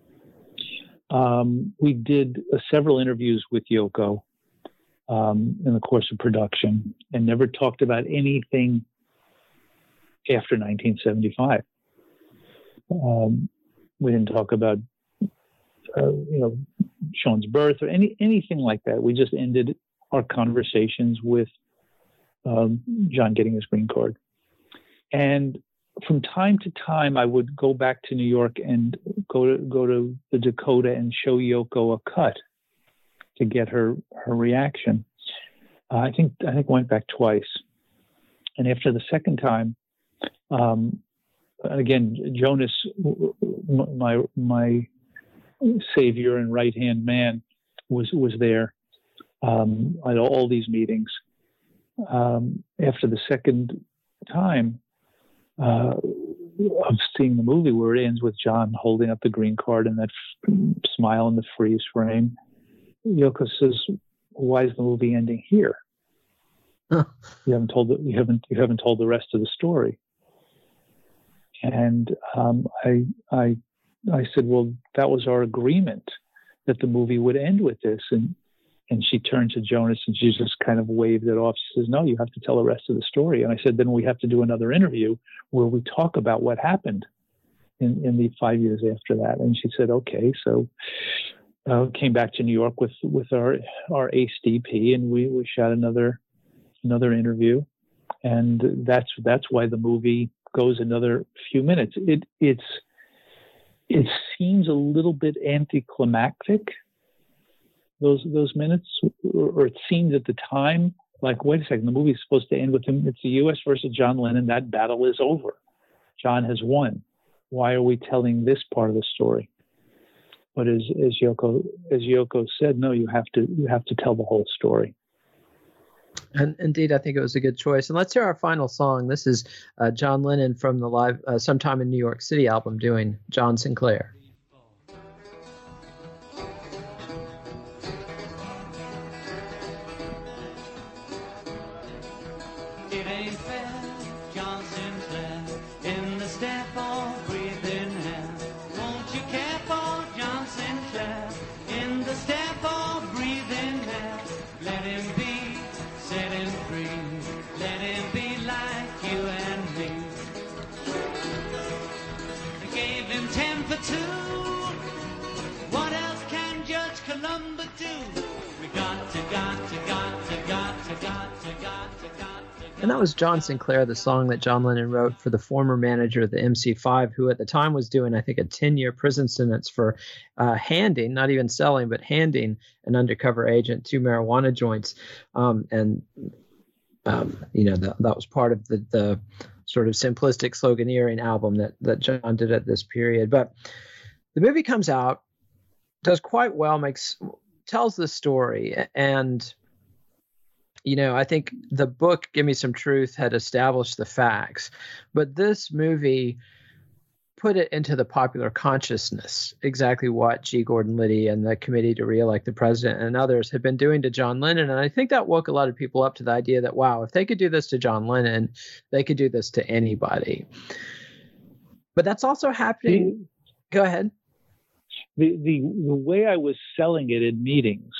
Um, we did uh, several interviews with Yoko um, in the course of production, and never talked about anything after nineteen seventy-five. Um, we didn't talk about, uh, you know, Sean's birth or any anything like that. We just ended our conversations with um, John getting his green card. And from time to time, I would go back to New York and go to go to the Dakota and show Yoko a cut to get her her reaction. Uh, I think I think went back twice, and after the second time, um, and again, Jonas, my my savior and right hand man was was there um, at all these meetings. Um, after the second time uh, of seeing the movie, where it ends with John holding up the green card and that f- smile in the freeze frame, Yoko says, "Why is the movie ending here? Huh. You haven't told the, you haven't you haven't told the rest of the story." And um, I I I said, "Well, that was our agreement, that the movie would end with this." And and she turned to Jonas and she just kind of waved it off. She says, "No, you have to tell the rest of the story." And I said, "Then we have to do another interview where we talk about what happened in, in the five years after that." And she said, "Okay." So uh, came back to New York with, with our our ace D P, and we, we shot another another interview. And that's that's why the movie goes another few minutes. It it's it seems a little bit anticlimactic, those those minutes, or, or it seemed at the time like, wait a second, the movie is supposed to end with him. It's the U S versus John Lennon. That battle is over. John has won. Why are we telling this part of the story? But as as Yoko as Yoko said, no, you have to you have to tell the whole story. And indeed, I think it was a good choice. And let's hear our final song. This is uh, John Lennon from the live uh, Sometime in New York City album, doing John Sinclair. It ain't fair, John Sinclair, in the step of breathing air. Won't you care for John Sinclair, in the step of breathing air? Let him be, set him free, let him be like you and me. I gave him ten for two. What else can Judge Columba do? We got to, got to, got to, got to, got to, got to, got to. And that was John Sinclair, the song that John Lennon wrote for the former manager of the M C five, who at the time was doing, I think, a ten-year prison sentence for uh, handing, not even selling, but handing an undercover agent two marijuana joints. Um, and, um, you know, the, that was part of the, the sort of simplistic sloganeering album that, that John did at this period. But the movie comes out, does quite well, makes tells the story, and you know, I think the book, Give Me Some Truth, had established the facts, but this movie put it into the popular consciousness, exactly what G. Gordon Liddy and the Committee to Re-elect the President and others had been doing to John Lennon. And I think that woke a lot of people up to the idea that, wow, if they could do this to John Lennon, they could do this to anybody. But that's also happening. The, Go ahead. The, the, the way I was selling it in meetings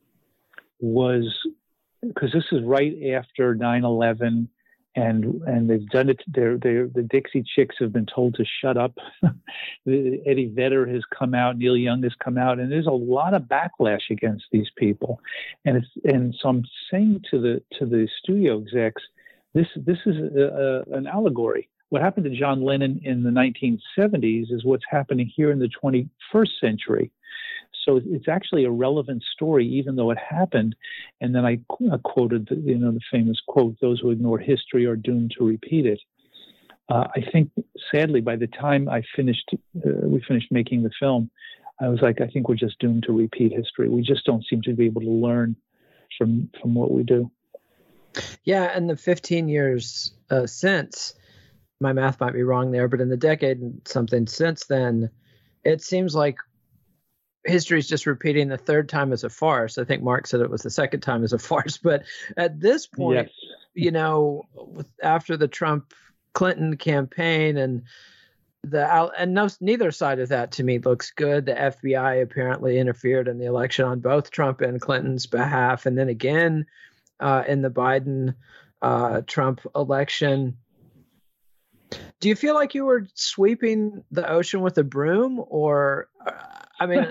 was, because this is right after nine eleven, and and they've done it. They're, they're, the Dixie Chicks have been told to shut up. Eddie Vedder has come out, Neil Young has come out, and there's a lot of backlash against these people. And it's and so I'm saying to the to the studio execs, this this is a, a, an allegory. What happened to John Lennon in the nineteen seventies is what's happening here in the twenty-first century. So it's actually a relevant story, even though it happened. And then I qu- quoted, the, you know, the famous quote: "Those who ignore history are doomed to repeat it." Uh, I think, sadly, by the time I finished, uh, we finished making the film, I was like, I think we're just doomed to repeat history. We just don't seem to be able to learn from from what we do. Yeah, and the fifteen years uh, since, my math might be wrong there, but in the decade and something since then, it seems like history is just repeating the third time as a farce. I think Mark said it was the second time as a farce. But at this point, yes. you know, with, after the Trump Clinton campaign and the and no, neither side of that to me looks good. The F B I apparently interfered in the election on both Trump and Clinton's behalf, and then again uh, in the Biden uh, Trump election. Do you feel like you were sweeping the ocean with a broom, or uh, I mean,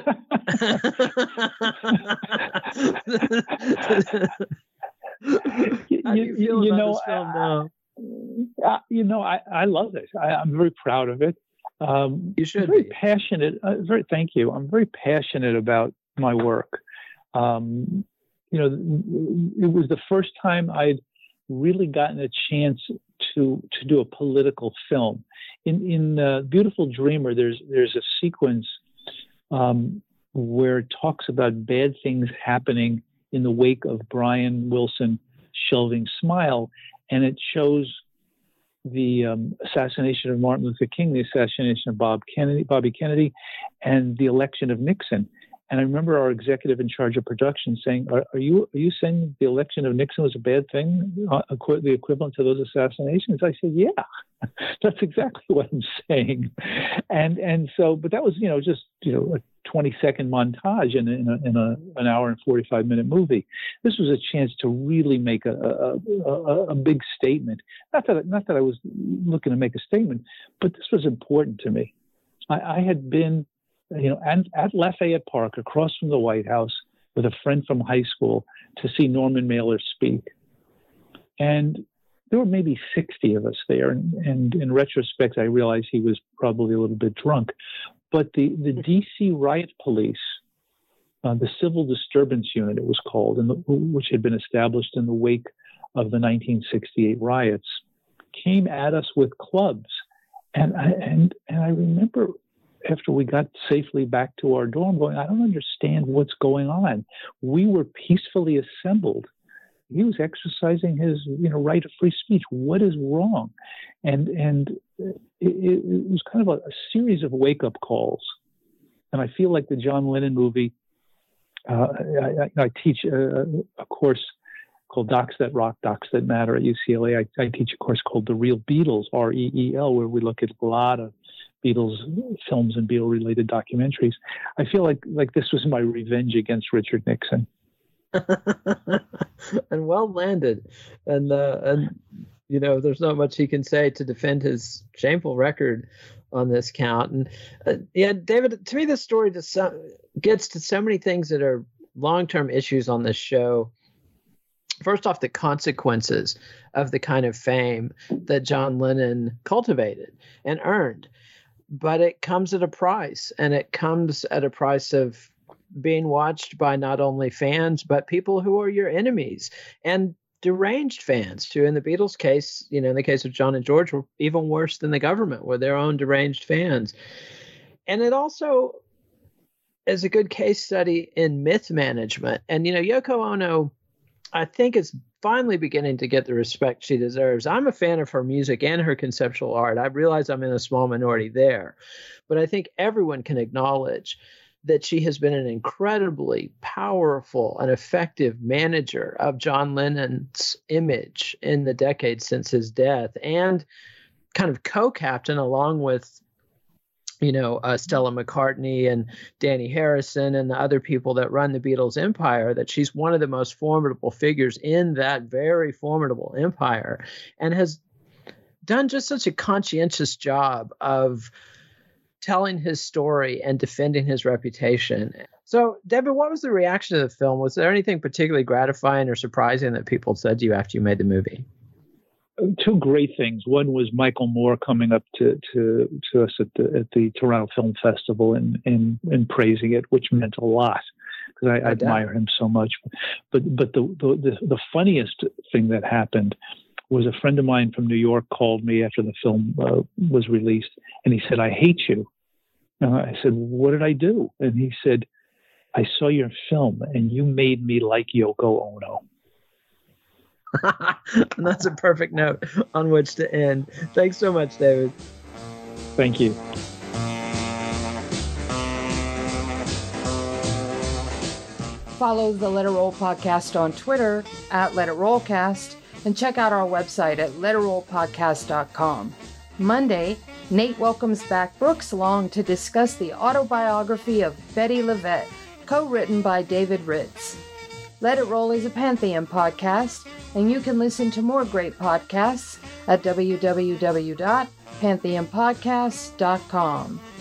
you, how do you feel you about know, this film now? Uh, you know, I, I love it. I, I'm very proud of it. Um, you should I'm very be passionate. Uh, very, thank you. I'm very passionate about my work. Um, you know, it was the first time I'd really gotten a chance to to do a political film. In in uh, Beautiful Dreamer, there's there's a sequence um, where it talks about bad things happening in the wake of Brian Wilson shelving Smile, and it shows the um, assassination of Martin Luther King, the assassination of Bob Kennedy, Bobby Kennedy, and the election of Nixon. And I remember our executive in charge of production saying, are, are you are you saying the election of Nixon was a bad thing, uh, equi- the equivalent to those assassinations? I said, yeah, that's exactly what I'm saying. And and so, but that was, you know, just, you know, a twenty second montage in, in, a, in a, an hour and forty-five minute movie. This was a chance to really make a, a, a, a big statement. Not that, not that I was looking to make a statement, but this was important to me. I, I had been, you know, at, at Lafayette Park, across from the White House, with a friend from high school to see Norman Mailer speak. And there were maybe sixty of us there. And, and in retrospect, I realized he was probably a little bit drunk. But the, the D C riot police, uh, the Civil Disturbance Unit, it was called, and the, which had been established in the wake of the nineteen sixty-eight riots, came at us with clubs. And I, and, and I remember after we got safely back to our dorm going, I don't understand what's going on. We were peacefully assembled. He was exercising his, you know, right of free speech. What is wrong? And and it, it was kind of a, a series of wake-up calls. And I feel like the John Lennon movie, uh, I, I teach a, a course called Docs That Rock, Docs That Matter at U C L A. I, I teach a course called The Real Beatles, R E E L, where we look at a lot of Beatles films and Beatle-related documentaries. I feel like like this was my revenge against Richard Nixon. And well landed. And uh, and you know, there's not much he can say to defend his shameful record on this count. And uh, yeah, David, to me, this story just so, gets to so many things that are long-term issues on this show. First off, the consequences of the kind of fame that John Lennon cultivated and earned. But it comes at a price, and it comes at a price of being watched by not only fans, but people who are your enemies and deranged fans too. In the Beatles case, you know, in the case of John and George, were even worse than the government, were their own deranged fans. And it also is a good case study in myth management. And, you know, Yoko Ono, I think, is finally beginning to get the respect she deserves. I'm a fan of her music and her conceptual art. I realize I'm in a small minority there, but I think everyone can acknowledge that she has been an incredibly powerful and effective manager of John Lennon's image in the decades since his death, and kind of co-captain along with, you know, uh, Stella McCartney and Danny Harrison and the other people that run the Beatles empire, that she's one of the most formidable figures in that very formidable empire, and has done just such a conscientious job of telling his story and defending his reputation. So, David, what was the reaction to the film? Was there anything particularly gratifying or surprising that people said to you after you made the movie? Two great things. One was Michael Moore coming up to to, to us at the at the Toronto Film Festival and and, and praising it, which meant a lot because I, I admire him so much. But but the, the the the funniest thing that happened was a friend of mine from New York called me after the film uh, was released, and he said, "I hate you." And I said, "What did I do?" And he said, "I saw your film, and you made me like Yoko Ono." And that's a perfect note on which to end. Thanks so much, David. Thank you. Follow the Let It Roll podcast on Twitter at Let It Rollcast, and check out our website at let it roll podcast dot com. Monday, Nate welcomes back Brooks Long to discuss the autobiography of Betty LaVette, co-written by David Ritz. Let It Roll is a Pantheon podcast, and you can listen to more great podcasts at w w w dot pantheon podcast dot com.